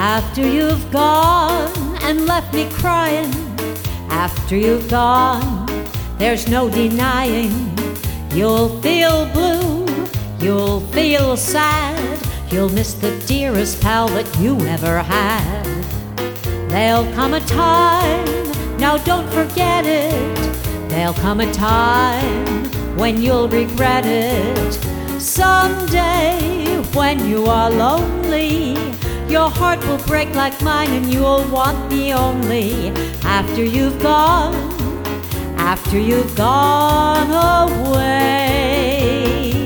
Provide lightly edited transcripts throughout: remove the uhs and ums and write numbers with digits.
After you've gone and left me crying, after you've gone, there's no denying. You'll feel blue, you'll feel sad, you'll miss the dearest pal that you ever had. There'll come a time, now don't forget it, there'll come a time when you'll regret it. Someday, when you are lonely, your heart will break like mine and you'll want me only. After you've gone away.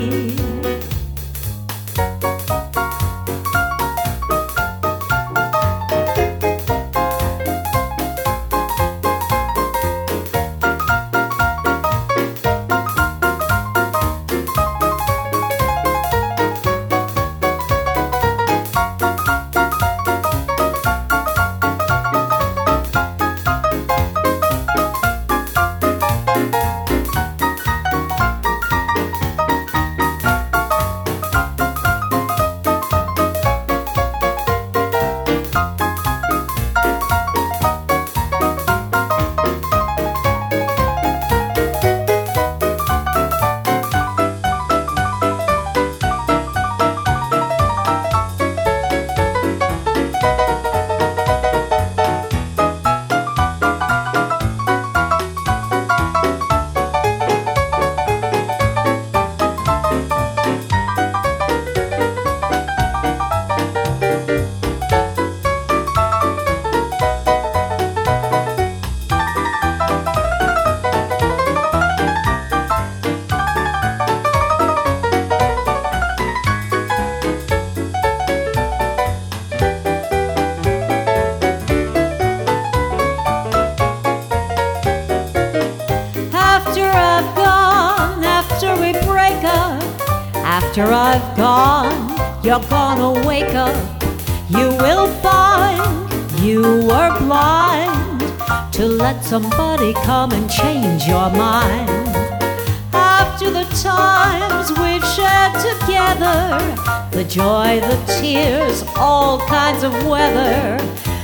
After I've gone, you're gonna wake up. You will find you were blind to let somebody come and change your mind. After the times we've shared together, the joy, the tears, all kinds of weather,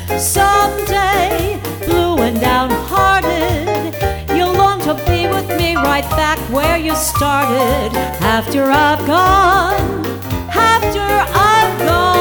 someday, blue and downhearted, you'll long to be with me right back where you started. After I've gone, after I've gone.